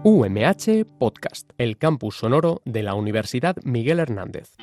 UMH Podcast, el campus sonoro de la Universidad Miguel Hernández.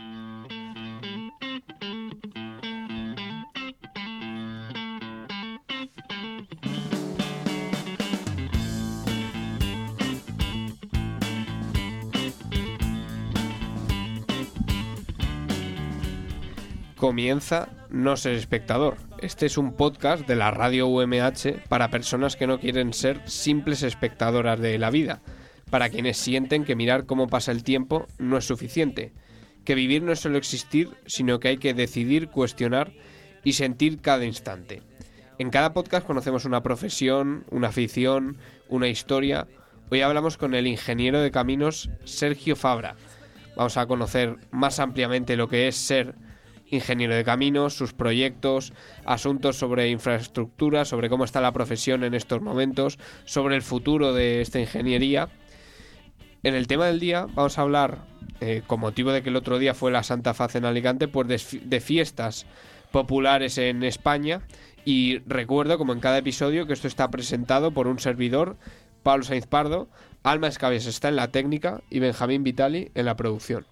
Comienza No Ser Espectador. Este es un podcast de la radio UMH para personas que no quieren ser simples espectadoras de la vida, para quienes sienten que mirar cómo pasa el tiempo no es suficiente, que vivir no es solo existir, sino que hay que decidir, cuestionar y sentir cada instante. En cada podcast conocemos una profesión, una afición, una historia. Hoy hablamos con el ingeniero de caminos Sergio Fabra. Vamos a conocer más ampliamente lo que es ser ingeniero de caminos, sus proyectos, asuntos sobre infraestructura, sobre cómo está la profesión en estos momentos, sobre el futuro de esta ingeniería. En el tema del día vamos a hablar, con motivo de que el otro día fue la Santa Faz en Alicante, pues de fiestas populares en España. Y recuerdo, como en cada episodio, que esto está presentado por un servidor, Pablo Sainz Pardo. Alma Escabias está en la técnica y Benjamín Vitali en la producción.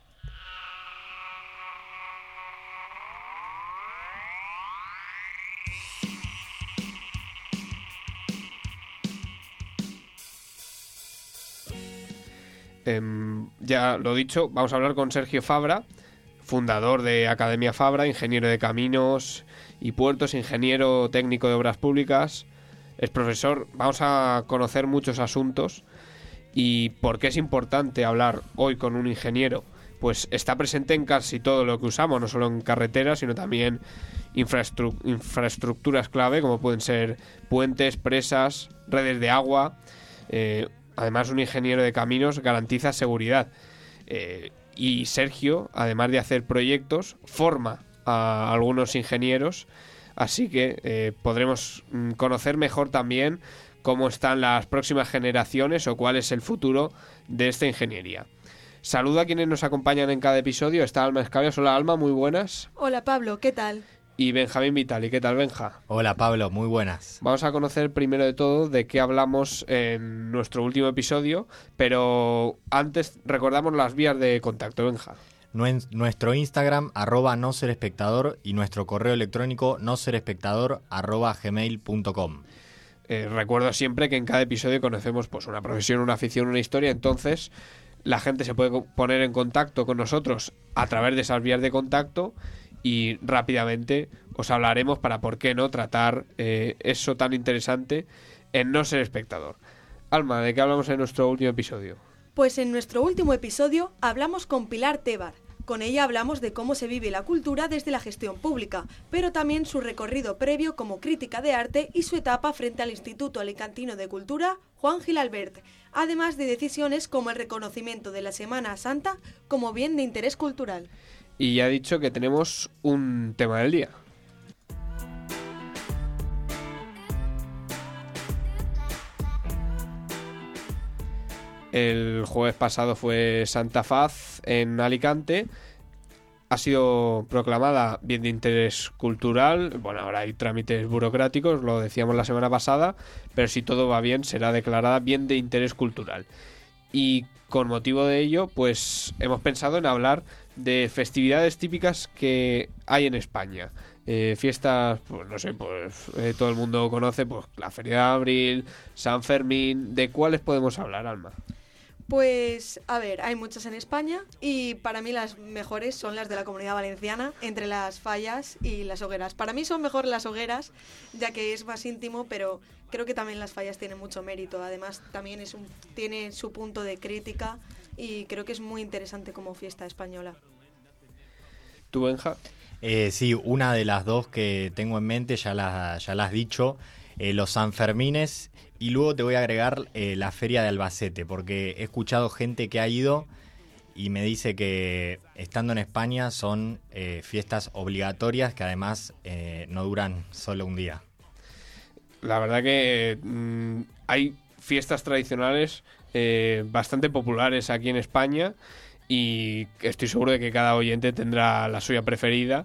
Ya lo dicho, vamos a hablar con Sergio Fabra, fundador de Academia Fabra, ingeniero de caminos y puertos, ingeniero técnico de obras públicas, es profesor. Vamos a conocer muchos asuntos y por qué es importante hablar hoy con un ingeniero. Pues está presente en casi todo lo que usamos, no solo en carreteras, sino también infraestructuras clave, como pueden ser puentes, presas, redes de agua. Además, un ingeniero de caminos garantiza seguridad. Y Sergio, además de hacer proyectos, forma a algunos ingenieros. Así que podremos conocer mejor también cómo están las próximas generaciones o cuál es el futuro de esta ingeniería. Saludo a quienes nos acompañan en cada episodio. Está Alma Escabias. Hola, Alma, muy buenas. Hola, Pablo, ¿qué tal? Y Benjamín Vitali. ¿Qué tal, Benja? Hola, Pablo, muy buenas. Vamos a conocer primero de todo de qué hablamos en nuestro último episodio, pero antes recordamos las vías de contacto, Benja. Nuestro Instagram, @noserespectador, y nuestro correo electrónico noserespectador@gmail.com. Recuerdo siempre que en cada episodio conocemos pues una profesión, una afición, una historia, entonces la gente se puede poner en contacto con nosotros a través de esas vías de contacto y rápidamente os hablaremos para, por qué no, tratar eso tan interesante en No Ser Espectador. Alma, ¿de qué hablamos en nuestro último episodio? Pues en nuestro último episodio hablamos con Pilar Tebar. Con ella hablamos de cómo se vive la cultura desde la gestión pública, pero también su recorrido previo como crítica de arte y su etapa frente al Instituto Alicantino de Cultura Juan Gil Albert, además de decisiones como el reconocimiento de la Semana Santa como bien de interés cultural. Y ya he dicho que tenemos un tema del día. El jueves pasado fue Santa Faz en Alicante. Ha sido proclamada bien de interés cultural. Bueno, ahora hay trámites burocráticos, lo decíamos la semana pasada, pero si todo va bien será declarada bien de interés cultural. Y con motivo de ello, pues hemos pensado en hablar de festividades típicas que hay en España. Fiestas, pues no sé, pues todo el mundo conoce, pues la Feria de Abril, San Fermín. ¿De cuáles podemos hablar, Alma? Pues, a ver, hay muchas en España y para mí las mejores son las de la Comunidad Valenciana, entre las fallas y las hogueras. Para mí son mejor las hogueras, ya que es más íntimo, pero creo que también las fallas tienen mucho mérito. Además, también tiene su punto de crítica y creo que es muy interesante como fiesta española. ¿Tú, Benja? Sí, una de las dos que tengo en mente ya la has dicho, los Sanfermines, y luego te voy a agregar la Feria de Albacete, porque he escuchado gente que ha ido y me dice que estando en España son fiestas obligatorias que además no duran solo un día. La verdad que hay fiestas tradicionales bastante populares aquí en España y estoy seguro de que cada oyente tendrá la suya preferida.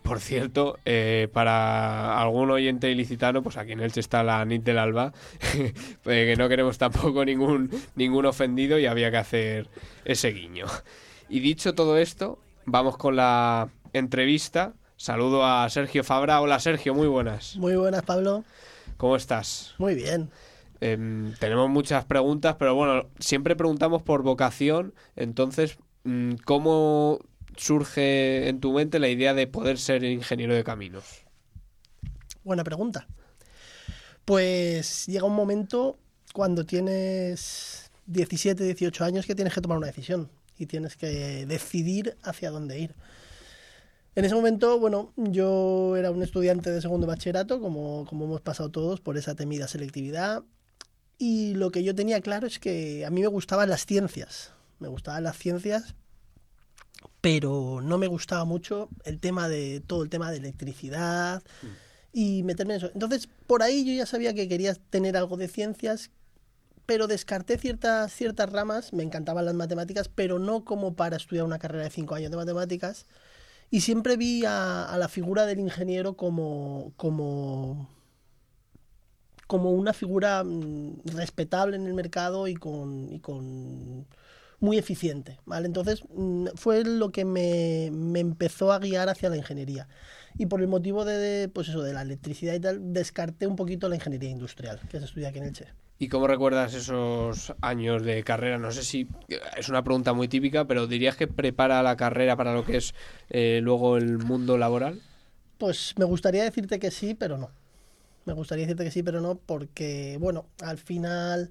Por cierto, para algún oyente ilicitano, pues aquí en Elche está la NIT del Alba, que no queremos tampoco ningún ofendido y había que hacer ese guiño. Y dicho todo esto, vamos con la entrevista. Saludo a Sergio Fabra. Hola Sergio, muy buenas. Muy buenas, Pablo. ¿Cómo estás? Muy bien. Tenemos muchas preguntas, pero bueno, siempre preguntamos por vocación. Entonces, ¿cómo surge en tu mente la idea de poder ser ingeniero de caminos? Buena pregunta. Pues llega un momento cuando tienes 17, 18 años que tienes que tomar una decisión y tienes que decidir hacia dónde ir. En ese momento, bueno, yo era un estudiante de segundo bachillerato, como hemos pasado todos por esa temida selectividad, y lo que yo tenía claro es que a mí me gustaban las ciencias. Me gustaban las ciencias, pero no me gustaba mucho todo el tema de electricidad y meterme en eso. Entonces, por ahí yo ya sabía que quería tener algo de ciencias, pero descarté ciertas ramas. Me encantaban las matemáticas, pero no como para estudiar una carrera de 5 años de matemáticas. Y siempre vi a la figura del ingeniero como una figura respetable en el mercado y con muy eficiente, ¿vale? Entonces fue lo que me empezó a guiar hacia la ingeniería. Y por el motivo pues eso, de la electricidad y tal, descarté un poquito la ingeniería industrial, que se estudia aquí en Elche. ¿Y cómo recuerdas esos años de carrera? No sé si es una pregunta muy típica, pero ¿dirías que prepara la carrera para lo que es luego el mundo laboral? Pues me gustaría decirte que sí, pero no. Porque, bueno, al final,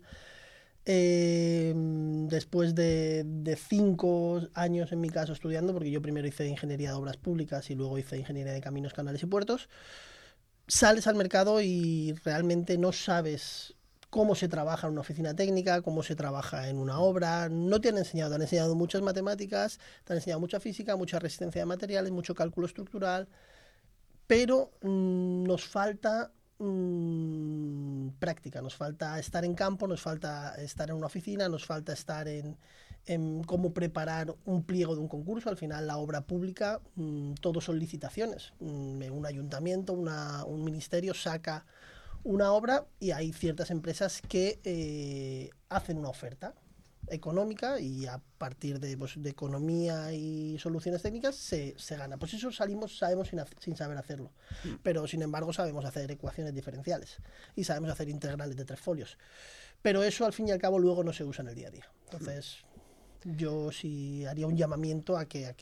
después de 5 años en mi caso estudiando, porque yo primero hice ingeniería de obras públicas y luego hice ingeniería de caminos, canales y puertos, sales al mercado y realmente no sabes cómo se trabaja en una oficina técnica, cómo se trabaja en una obra. No te han enseñado muchas matemáticas, te han enseñado mucha física, mucha resistencia de materiales, mucho cálculo estructural, pero nos falta práctica, nos falta estar en campo, nos falta estar en una oficina, nos falta estar en cómo preparar un pliego de un concurso. Al final la obra pública, todo son licitaciones. Un ayuntamiento, un ministerio saca una obra y hay ciertas empresas que hacen una oferta económica y a partir de economía y soluciones técnicas se gana. Pues eso sabemos sin saber hacerlo, pero sin embargo sabemos hacer ecuaciones diferenciales y sabemos hacer integrales de 3 folios, pero eso al fin y al cabo luego no se usa en el día a día. Entonces yo sí haría un llamamiento a que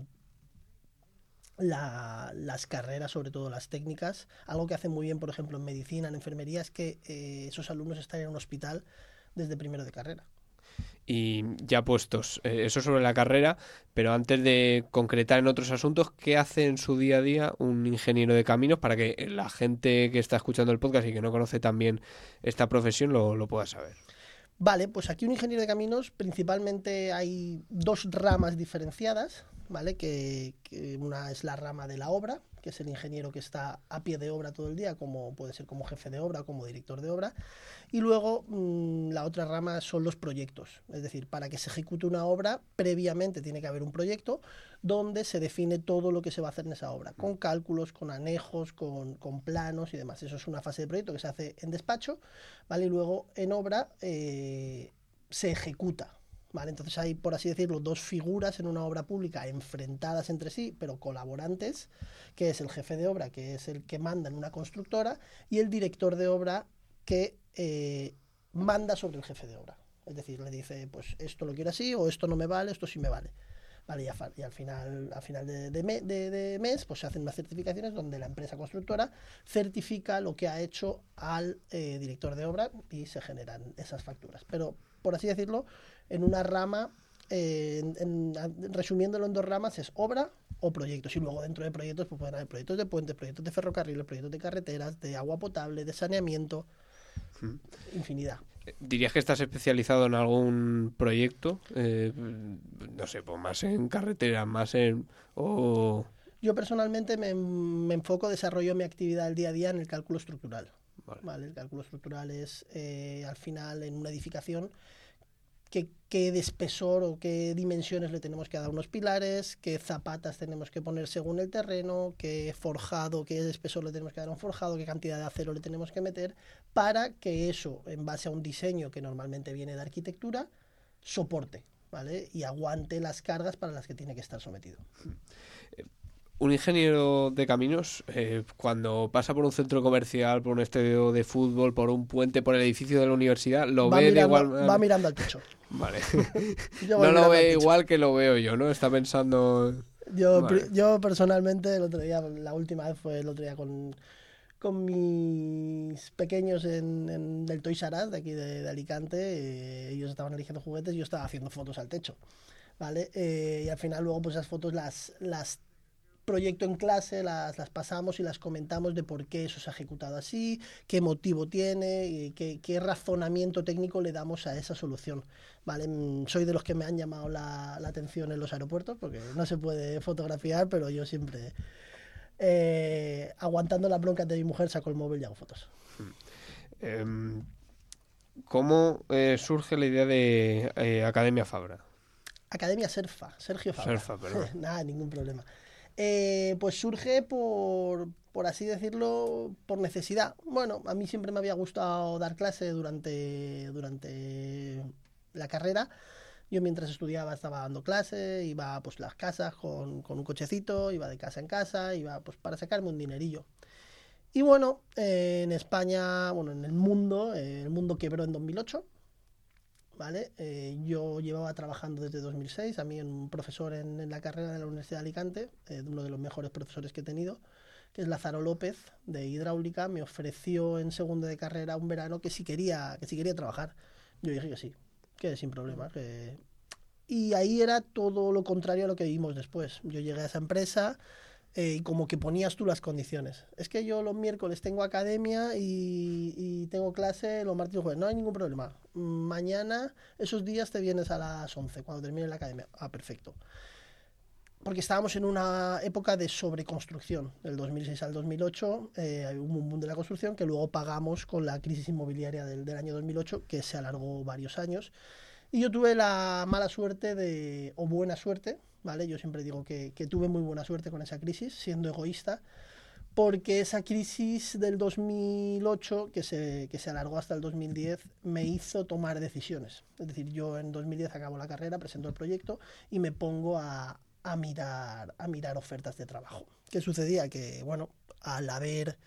las carreras, sobre todo las técnicas, algo que hacen muy bien por ejemplo en medicina, en enfermería, es que esos alumnos están en un hospital desde primero de carrera. Y ya puestos, eso sobre la carrera, pero antes de concretar en otros asuntos, ¿qué hace en su día a día un ingeniero de caminos para que la gente que está escuchando el podcast y que no conoce también esta profesión lo pueda saber? Vale, pues aquí un ingeniero de caminos principalmente hay 2 ramas diferenciadas, ¿vale? Que una es la rama de la obra, que es el ingeniero que está a pie de obra todo el día, como puede ser como jefe de obra o como director de obra. Y luego la otra rama son los proyectos. Es decir, para que se ejecute una obra, previamente tiene que haber un proyecto donde se define todo lo que se va a hacer en esa obra, con cálculos, con anejos, con planos y demás. Eso es una fase de proyecto que se hace en despacho, ¿vale? Y luego en obra se ejecuta. ¿Vale? Entonces hay, por así decirlo, 2 figuras en una obra pública enfrentadas entre sí, pero colaborantes, que es el jefe de obra, que es el que manda en una constructora, y el director de obra, que manda sobre el jefe de obra. Es decir, le dice, pues esto lo quiero así, o esto no me vale, esto sí me vale. Vale, y al final de mes pues se hacen unas certificaciones donde la empresa constructora certifica lo que ha hecho al director de obra y se generan esas facturas. Pero, por así decirlo, en una rama, resumiéndolo en 2 ramas, es obra o proyectos. Y luego dentro de proyectos pues pueden haber proyectos de puentes, proyectos de ferrocarriles, proyectos de carreteras, de agua potable, de saneamiento, infinidad. ¿Dirías que estás especializado en algún proyecto? No sé, pues más en carretera, más en... Yo personalmente me enfoco, desarrollo mi actividad del día a día en el cálculo estructural. Vale. El cálculo estructural es, al final, en una edificación, qué de espesor o qué dimensiones le tenemos que dar a unos pilares, qué zapatas tenemos que poner según el terreno, qué forjado, qué de espesor le tenemos que dar a un forjado, qué cantidad de acero le tenemos que meter, para que eso, en base a un diseño que normalmente viene de arquitectura, soporte, ¿vale? Y aguante las cargas para las que tiene que estar sometido. Un ingeniero de caminos, cuando pasa por un centro comercial, por un estadio de fútbol, por un puente, por el edificio de la universidad, lo ve de igual manera. Va mirando al techo. Vale. No lo ve igual que lo veo yo, ¿no? Está pensando... Vale. Yo personalmente, el otro día, la última vez fue el otro día con mis pequeños en el Toys R Us de aquí de Alicante. Ellos estaban eligiendo juguetes y yo estaba haciendo fotos al techo, ¿vale? Y al final luego pues esas fotos las proyecto en clase, las pasamos y las comentamos de por qué eso se ha ejecutado así, qué motivo tiene, y qué razonamiento técnico le damos a esa solución. ¿Vale? Soy de los que me han llamado la atención en los aeropuertos, porque no se puede fotografiar, pero yo siempre, aguantando la bronca de mi mujer, saco el móvil y hago fotos. ¿Cómo surge la idea de Academia Fabra? Academia Serfa, Sergio Fabra. Serfa, perdón. Nada, ningún problema. Pues surge por así decirlo, por necesidad. Bueno, a mí siempre me había gustado dar clase durante la carrera. Yo mientras estudiaba estaba dando clase, iba pues las casas con un cochecito, iba de casa en casa, iba pues para sacarme un dinerillo. Y bueno, en España, bueno, en el mundo quebró en 2008. ¿Vale? Yo llevaba trabajando desde 2006, a mí un profesor en la carrera de la Universidad de Alicante, uno de los mejores profesores que he tenido, que es Lázaro López, de hidráulica, me ofreció en segundo de carrera un verano que si quería trabajar. Yo dije que sí, que sin problema. Y ahí era todo lo contrario a lo que vimos después. Yo llegué a esa empresa y como que ponías tú las condiciones. Es que yo los miércoles tengo academia y tengo clase los martes y jueves. No hay ningún problema. Mañana, esos días te vienes a las 11, cuando termine la academia. Ah, perfecto. Porque estábamos en una época de sobreconstrucción. Del 2006 al 2008 hubo un boom de la construcción que luego pagamos con la crisis inmobiliaria del año 2008, que se alargó varios años. Y yo tuve la mala suerte o buena suerte, ¿vale? Yo siempre digo que tuve muy buena suerte con esa crisis, siendo egoísta, porque esa crisis del 2008, que se alargó hasta el 2010, me hizo tomar decisiones. Es decir, yo en 2010 acabo la carrera, presento el proyecto y me pongo a mirar ofertas de trabajo. ¿Qué sucedía? Que, bueno, al haber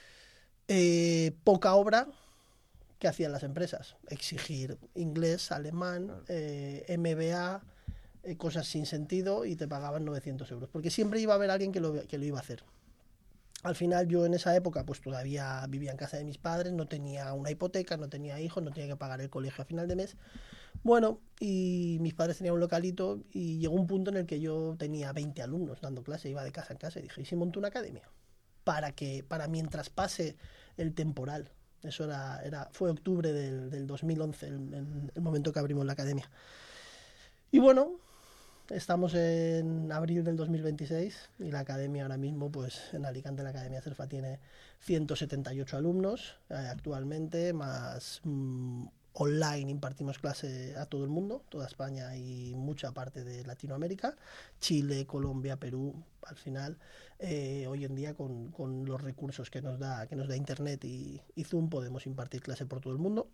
poca obra, ¿qué hacían las empresas? Exigir inglés, alemán, MBA, cosas sin sentido, y te pagaban 900 euros. Porque siempre iba a haber alguien que lo iba a hacer. Al final yo en esa época pues todavía vivía en casa de mis padres, no tenía una hipoteca, no tenía hijos, no tenía que pagar el colegio a final de mes. Bueno, y mis padres tenían un localito y llegó un punto en el que yo tenía 20 alumnos dando clase, iba de casa en casa y dije, ¿y si monto una academia? Para mientras pase el temporal. Eso fue octubre del 2011, el momento que abrimos la academia. Y bueno, estamos en abril del 2026 y la academia ahora mismo, pues en Alicante la Academia Serfa tiene 178 alumnos actualmente, más online impartimos clase a todo el mundo, toda España y mucha parte de Latinoamérica, Chile, Colombia, Perú. Al final, hoy en día con los recursos que nos da Internet y Zoom podemos impartir clase por todo el mundo.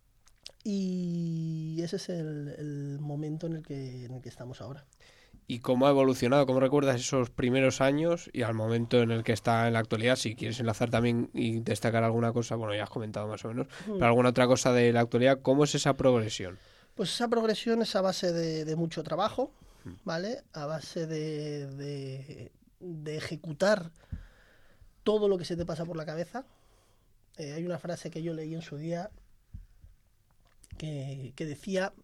Y ese es el momento en el que estamos ahora. ¿Y cómo ha evolucionado? ¿Cómo recuerdas esos primeros años y al momento en el que está en la actualidad? Si quieres enlazar también y destacar alguna cosa, bueno, ya has comentado más o menos, pero alguna otra cosa de la actualidad, ¿cómo es esa progresión? Pues esa progresión es a base de mucho trabajo, ¿vale? A base de ejecutar todo lo que se te pasa por la cabeza. Hay una frase que yo leí en su día que decía,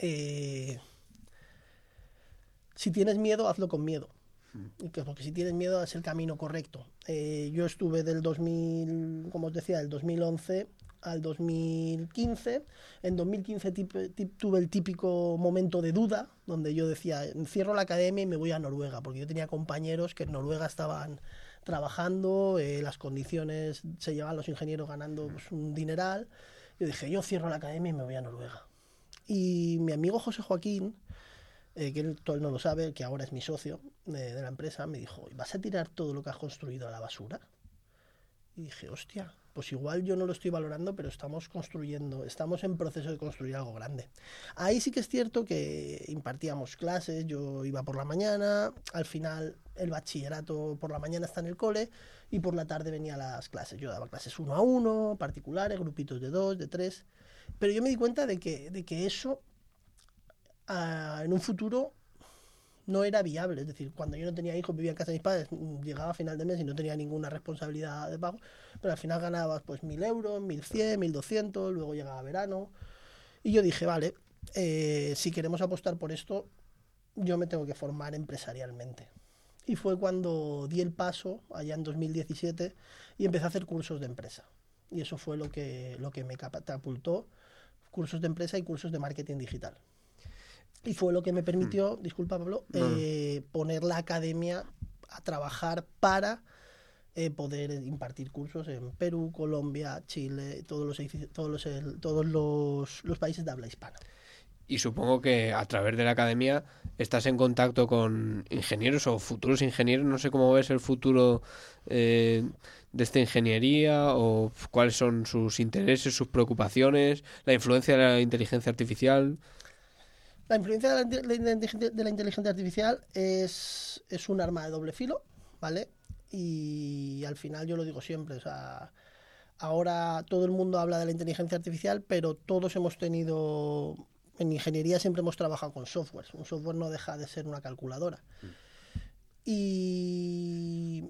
si tienes miedo, hazlo con miedo. Porque si tienes miedo, es el camino correcto. Yo estuve del 2000, como os decía, del 2011 al 2015. En 2015 tuve el típico momento de duda, donde yo decía, cierro la academia y me voy a Noruega, porque yo tenía compañeros que en Noruega estaban trabajando, las condiciones, se llevaban los ingenieros ganando pues, un dineral. Yo dije, yo cierro la academia y me voy a Noruega. Y mi amigo José Joaquín, que él no lo sabe, que ahora es mi socio de la empresa, me dijo, ¿vas a tirar todo lo que has construido a la basura? Y dije, hostia, pues igual yo no lo estoy valorando, pero estamos en proceso de construir algo grande. Ahí sí que es cierto que impartíamos clases, yo iba por la mañana, al final el bachillerato por la mañana está en el cole y por la tarde venía a las clases. Yo daba clases 1 a 1, particulares, grupitos de 2, de 3, pero yo me di cuenta de que eso en un futuro no era viable. Es decir, cuando yo no tenía hijos, vivía en casa de mis padres, llegaba a final de mes y no tenía ninguna responsabilidad de pago, pero al final ganabas pues 1.000 euros, 1.100, 1.200, luego llegaba verano. Y yo dije, vale, si queremos apostar por esto, yo me tengo que formar empresarialmente. Y fue cuando di el paso, allá en 2017, y empecé a hacer cursos de empresa. Y eso fue lo que me catapultó, cursos de empresa y cursos de marketing digital. Y fue lo que me permitió, disculpa Pablo, poner la academia a trabajar para poder impartir cursos en Perú, Colombia, Chile, todos los países de habla hispana. Y supongo que a través de la academia estás en contacto con ingenieros o futuros ingenieros. No sé cómo ves el futuro de esta ingeniería o cuáles son sus intereses, sus preocupaciones, la influencia de la inteligencia artificial. La influencia de la inteligencia artificial es un arma de doble filo, ¿vale? Y al final yo lo digo siempre, o sea, ahora todo el mundo habla de la inteligencia artificial, pero todos hemos tenido, en ingeniería siempre hemos trabajado con software. Un software no deja de ser una calculadora. Y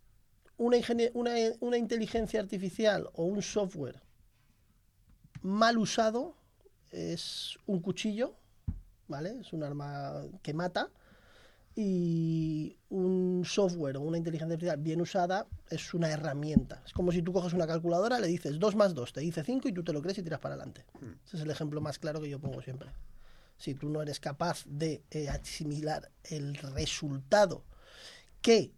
una inteligencia artificial o un software mal usado es un cuchillo, ¿vale? Es un arma que mata, y un software o una inteligencia artificial bien usada es una herramienta. Es como si tú coges una calculadora, le dices 2 más 2, te dice 5 y tú te lo crees y tiras para adelante. Ese es el ejemplo más claro que yo pongo siempre. Si tú no eres capaz de asimilar el resultado que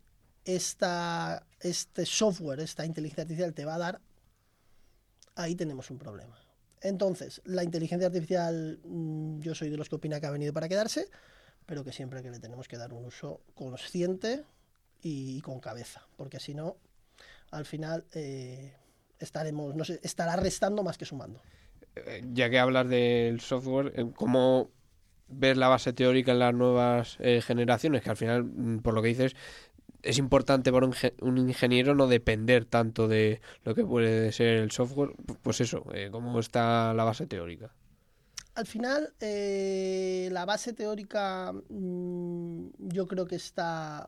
este software, esta inteligencia artificial te va a dar, ahí tenemos un problema. Entonces, la inteligencia artificial, yo soy de los que opina que ha venido para quedarse, pero que siempre que le tenemos que dar un uso consciente y con cabeza, porque si no, al final estará restando más que sumando. Ya que hablas del software, ¿cómo ves la base teórica en las nuevas generaciones? Que al final, por lo que dices, es importante para un ingeniero no depender tanto de lo que puede ser el software. Pues eso, ¿cómo está la base teórica? Al final, la base teórica yo creo que está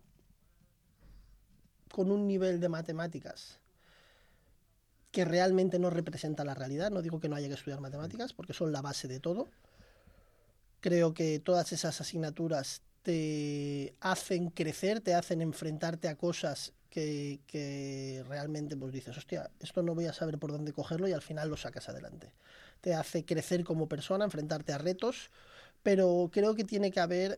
con un nivel de matemáticas que realmente no representa la realidad. No digo que no haya que estudiar matemáticas, porque son la base de todo. Creo que todas esas asignaturas te hacen crecer, te hacen enfrentarte a cosas que realmente pues dices, hostia, esto no voy a saber por dónde cogerlo, y al final lo sacas adelante. Te hace crecer como persona, enfrentarte a retos, pero creo que tiene que haber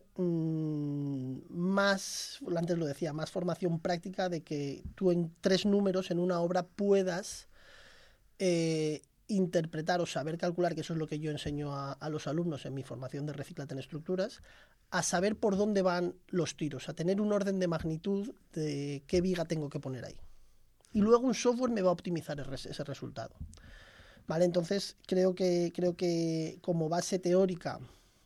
más, antes lo decía, más formación práctica, de que tú en 3 números en una obra puedas interpretar o saber calcular, que eso es lo que yo enseño a los alumnos en mi formación de Recíclate en Estructuras, a saber por dónde van los tiros, a tener un orden de magnitud de qué viga tengo que poner ahí. Y luego un software me va a optimizar ese resultado. ¿Vale? Entonces creo que como base teórica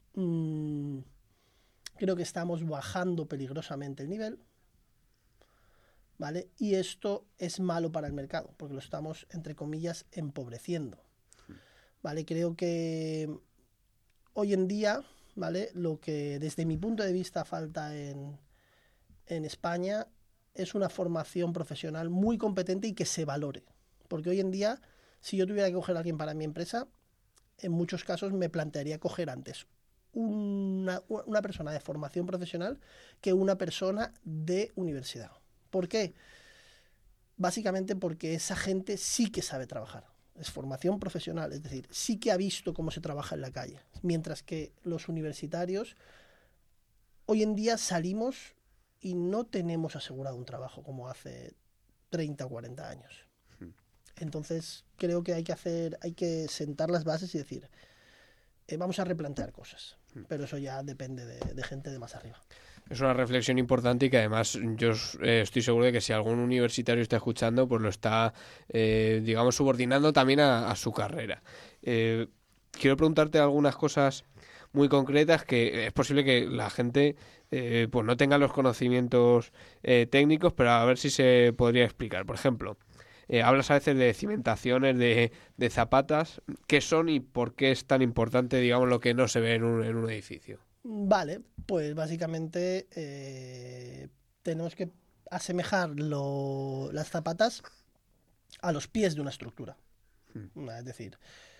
creo que estamos bajando peligrosamente el nivel, ¿vale? Y esto es malo para el mercado, porque lo estamos, entre comillas, empobreciendo, ¿vale? Creo que hoy en día, ¿vale?, lo que desde mi punto de vista falta en España es una formación profesional muy competente y que se valore. Porque hoy en día, si yo tuviera que coger a alguien para mi empresa, en muchos casos me plantearía coger antes una persona de formación profesional que una persona de universidad. ¿Por qué? Básicamente porque esa gente sí que sabe trabajar. Es formación profesional, es decir, sí que ha visto cómo se trabaja en la calle. Mientras que los universitarios, hoy en día salimos y no tenemos asegurado un trabajo como hace 30 o 40 años. Entonces creo que hay que sentar las bases y decir, vamos a replantear cosas. Pero eso ya depende de gente de más arriba. Es una reflexión importante y que además yo estoy seguro de que si algún universitario está escuchando, pues lo está, digamos, subordinando también a su carrera. Quiero preguntarte algunas cosas muy concretas que es posible que la gente pues no tenga los conocimientos técnicos, pero a ver si se podría explicar. Por ejemplo, hablas a veces de cimentaciones, de zapatas. ¿Qué son y por qué es tan importante, digamos, lo que no se ve en un edificio? Vale, pues básicamente tenemos que asemejar las zapatas a los pies de una estructura. Es decir,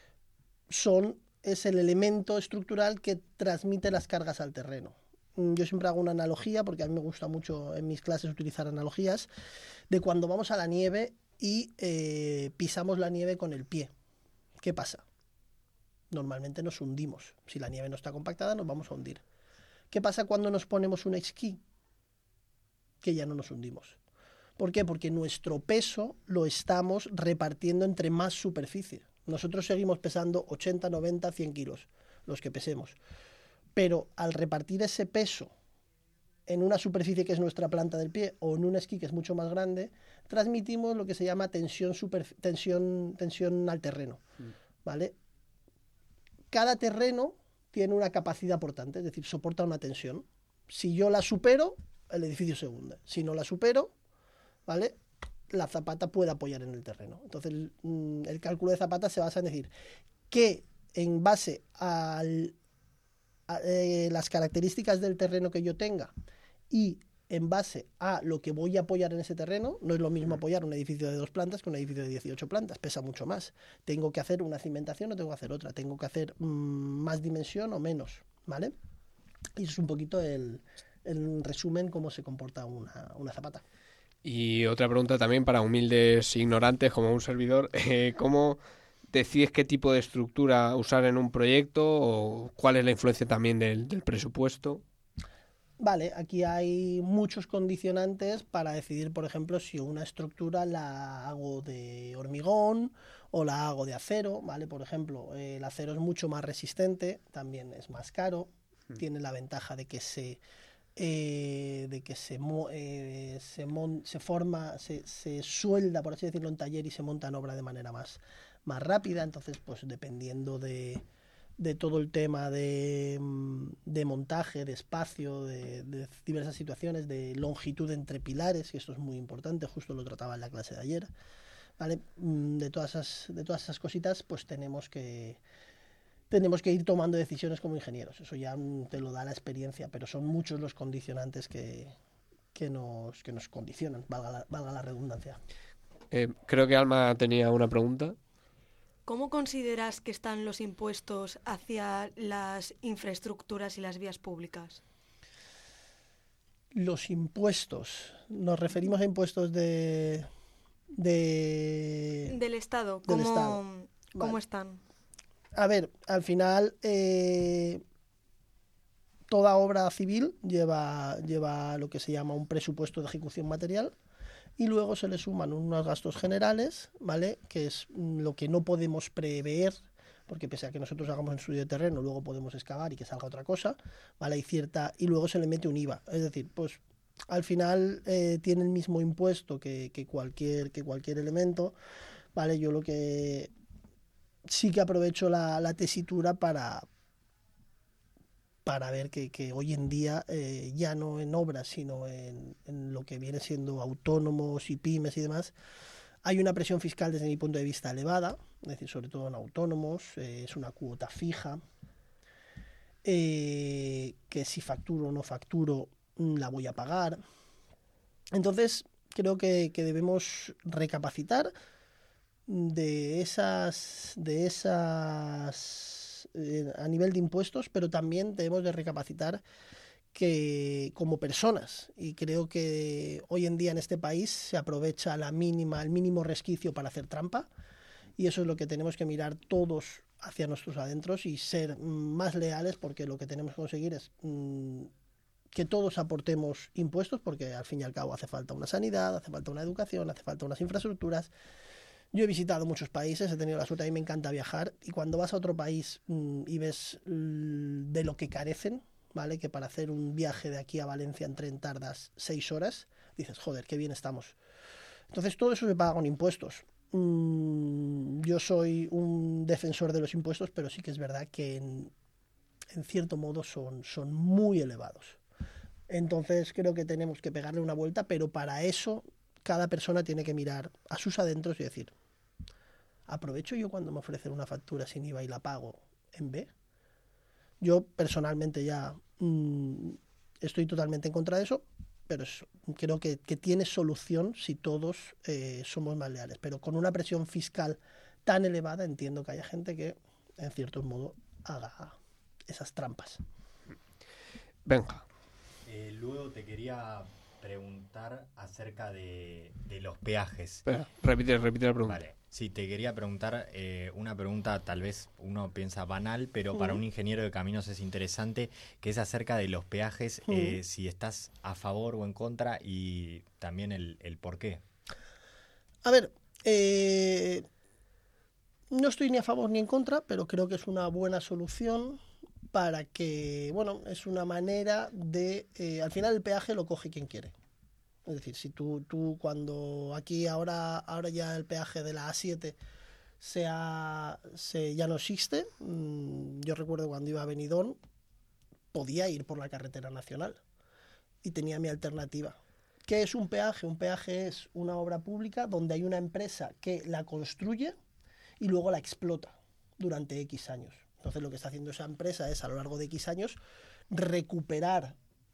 es el elemento estructural que transmite las cargas al terreno. Yo siempre hago una analogía, porque a mí me gusta mucho en mis clases utilizar analogías, de cuando vamos a la nieve y pisamos la nieve con el pie. ¿Qué pasa? Normalmente nos hundimos. Si la nieve no está compactada, nos vamos a hundir. ¿Qué pasa cuando nos ponemos un esquí? Que ya no nos hundimos. ¿Por qué? Porque nuestro peso lo estamos repartiendo entre más superficie. Nosotros seguimos pesando 80, 90, 100 kilos, los que pesemos. Pero al repartir ese peso en una superficie que es nuestra planta del pie o en un esquí que es mucho más grande, transmitimos lo que se llama tensión al terreno. ¿Vale? Cada terreno tiene una capacidad portante, es decir, soporta una tensión. Si yo la supero, el edificio se hunde. Si no la supero, ¿vale?, la zapata puede apoyar en el terreno. Entonces, el cálculo de zapatas se basa en decir que en base a las características del terreno que yo tenga y en base a lo que voy a apoyar en ese terreno, no es lo mismo apoyar un edificio de 2 plantas que un edificio de 18 plantas, pesa mucho más. Tengo que hacer una cimentación o tengo que hacer otra, tengo que hacer más dimensión o menos, ¿vale? Y eso es un poquito el resumen cómo se comporta una zapata. Y otra pregunta también para humildes ignorantes como un servidor, ¿cómo decides qué tipo de estructura usar en un proyecto o cuál es la influencia también del presupuesto? Vale, aquí hay muchos condicionantes para decidir, por ejemplo, si una estructura la hago de hormigón o la hago de acero, ¿vale? Por ejemplo, el acero es mucho más resistente, también es más caro, tiene la ventaja de que se suelda, por así decirlo, en taller y se monta en obra de manera más rápida. Entonces, pues dependiendo de todo el tema de montaje, de espacio, de diversas situaciones, de longitud entre pilares, y esto es muy importante, justo lo trataba en la clase de ayer, ¿vale? De todas esas cositas, pues tenemos que ir tomando decisiones como ingenieros. Eso ya te lo da la experiencia, pero son muchos los condicionantes que nos condicionan, valga la redundancia. Creo que Alma tenía una pregunta. ¿Cómo consideras que están los impuestos hacia las infraestructuras y las vías públicas? Los impuestos, nos referimos a impuestos del Estado. ¿Cómo Vale. Están? A ver, al final toda obra civil lleva lo que se llama un presupuesto de ejecución material y luego se le suman unos gastos generales, ¿vale?, que es lo que no podemos prever, porque pese a que nosotros hagamos un estudio de terreno, luego podemos excavar y que salga otra cosa, ¿vale? Y luego se le mete un IVA. Es decir, pues al final tiene el mismo impuesto que cualquier elemento, ¿vale? Yo lo que sí que aprovecho la tesitura para ver que hoy en día, ya no en obras, sino en lo que viene siendo autónomos y pymes y demás, hay una presión fiscal desde mi punto de vista elevada, es decir, sobre todo en autónomos, es una cuota fija, que si facturo o no facturo la voy a pagar. Entonces creo que debemos recapacitar de esas a nivel de impuestos, pero también debemos de recapacitar que como personas, y creo que hoy en día en este país se aprovecha el mínimo resquicio para hacer trampa, y eso es lo que tenemos que mirar todos hacia nuestros adentros y ser más leales, porque lo que tenemos que conseguir es que todos aportemos impuestos, porque al fin y al cabo hace falta una sanidad, hace falta una educación, hace falta unas infraestructuras. Yo he visitado muchos países, he tenido la suerte, a mí me encanta viajar, y cuando vas a otro país y ves de lo que carecen, ¿vale? Que para hacer un viaje de aquí a Valencia en tren tardas 6 horas, dices, joder, qué bien estamos. Entonces todo eso se paga con impuestos. Yo soy un defensor de los impuestos, pero sí que es verdad que en cierto modo son muy elevados. Entonces creo que tenemos que pegarle una vuelta, pero para eso cada persona tiene que mirar a sus adentros y decir, ¿aprovecho yo cuando me ofrecen una factura sin IVA y la pago en B? Yo personalmente ya estoy totalmente en contra de eso, pero creo que tiene solución si todos somos más leales. Pero con una presión fiscal tan elevada entiendo que haya gente que, en cierto modo, haga esas trampas. Venga. Luego te quería preguntar acerca de los peajes. Espera, repite la pregunta. Vale, sí, te quería preguntar una pregunta, tal vez uno piensa banal, pero para un ingeniero de caminos es interesante, que es acerca de los peajes, si estás a favor o en contra y también el por qué. A ver, no estoy ni a favor ni en contra, pero creo que es una buena solución para que, bueno, es una manera de... al final el peaje lo coge quien quiere. Es decir, si tú cuando aquí ahora ya el peaje de la A7 ya no existe, yo recuerdo cuando iba a Benidorm, podía ir por la carretera nacional y tenía mi alternativa. ¿Qué es un peaje? Un peaje es una obra pública donde hay una empresa que la construye y luego la explota durante X años. Entonces lo que está haciendo esa empresa es, a lo largo de X años, recuperar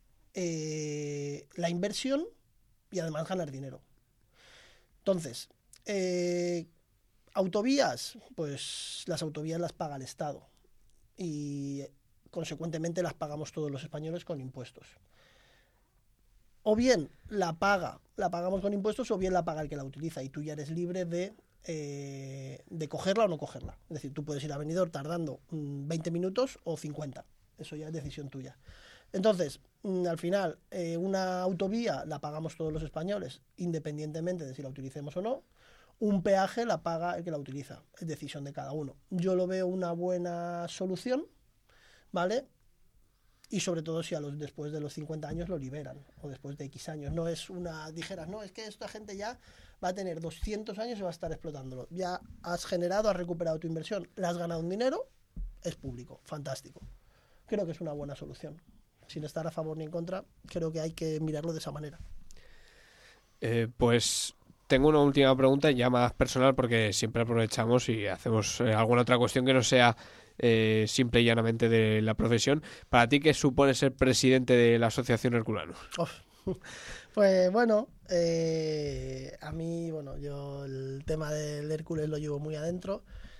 la inversión y además ganar dinero. Entonces, autovías, pues las autovías las paga el Estado y consecuentemente las pagamos todos los españoles con impuestos. O bien la pagamos con impuestos, o bien la paga el que la utiliza, y tú ya eres libre de cogerla o no cogerla. Es decir, tú puedes ir a Benidorm tardando 20 minutos o 50. Eso ya es decisión tuya. Entonces, al final, una autovía la pagamos todos los españoles, independientemente de si la utilicemos o no. Un peaje la paga el que la utiliza. Es decisión de cada uno. Yo lo veo una buena solución, ¿vale? Y sobre todo si después de los 50 años lo liberan, o después de X años. No es dijeras, no, es que esta gente ya va a tener 200 años y va a estar explotándolo. Ya has recuperado tu inversión, le has ganado un dinero, es público, fantástico. Creo que es una buena solución. Sin estar a favor ni en contra, creo que hay que mirarlo de esa manera. Pues tengo una última pregunta ya más personal, porque siempre aprovechamos y hacemos alguna otra cuestión que no sea simple y llanamente de la profesión. ¿Para ti qué supone ser presidente de la Asociación Herculanus? Pues bueno, a mí, bueno, yo el tema del Hércules lo llevo muy adentro.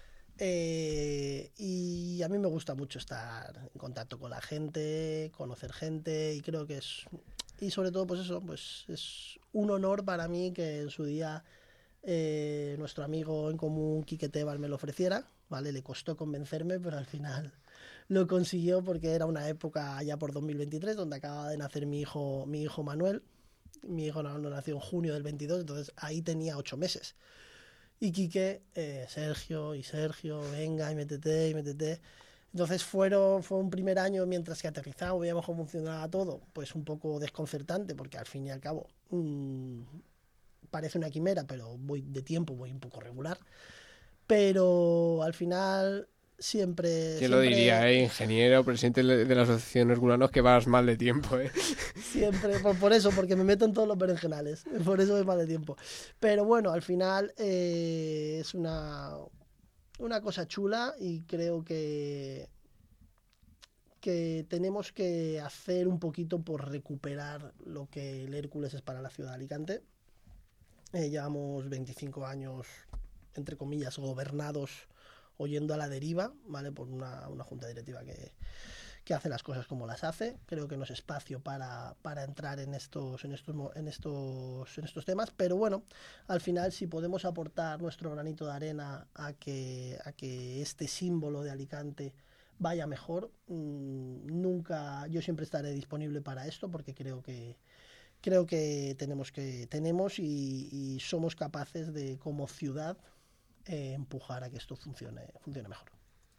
Y a mí me gusta mucho estar en contacto con la gente, conocer gente, y creo que y sobre todo pues eso, pues es un honor para mí que en su día nuestro amigo en común Quique Tebas me lo ofreciera, ¿vale? Le costó convencerme, pero al final lo consiguió, porque era una época ya por 2023 donde acababa de nacer mi hijo Manuel. Mi hijo nació en junio del 22, entonces ahí tenía 8 meses. Y Quique, Sergio, venga, y métete. Entonces fue un primer año, mientras que aterrizamos, veíamos cómo funcionaba todo, pues un poco desconcertante, porque al fin y al cabo parece una quimera, pero voy un poco regular. Pero al final siempre... ¿Quién lo diría, ingeniero, presidente de la Asociación Herculanus, que vas mal de tiempo, Siempre, por eso, porque me meto en todos los berenjenales, por eso voy mal de tiempo. Pero bueno, al final es una cosa chula, y creo que tenemos que hacer un poquito por recuperar lo que el Hércules es para la ciudad de Alicante. Llevamos 25 años, entre comillas, gobernados o yendo a la deriva, ¿vale? Por una junta directiva que hace las cosas como las hace. Creo que no es espacio para entrar en estos temas, pero bueno, al final, si podemos aportar nuestro granito de arena a que este símbolo de Alicante vaya mejor, yo siempre estaré disponible para esto, porque creo que tenemos y somos capaces de, como ciudad, empujar a que esto funcione mejor.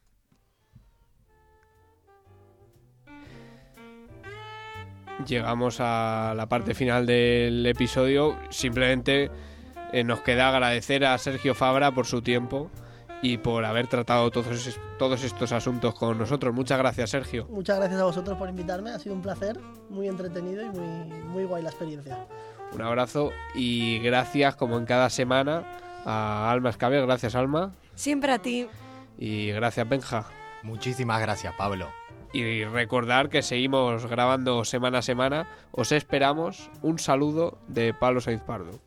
Llegamos a la parte final del episodio. Simplemente nos queda agradecer a Sergio Fabra por su tiempo y por haber tratado todos estos asuntos con nosotros. Muchas gracias, Sergio. Muchas gracias a vosotros por invitarme, ha sido un placer, muy entretenido y muy guay la experiencia. Un abrazo y gracias, como en cada semana, a Alma Escabe. Gracias, Alma. Siempre a ti. Y gracias, Benja. Muchísimas gracias, Pablo. Y recordar que seguimos grabando semana a semana. Os esperamos. Un saludo de Pablo Saiz Pardo.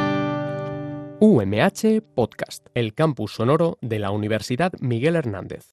UMH Podcast, el campus sonoro de la Universidad Miguel Hernández.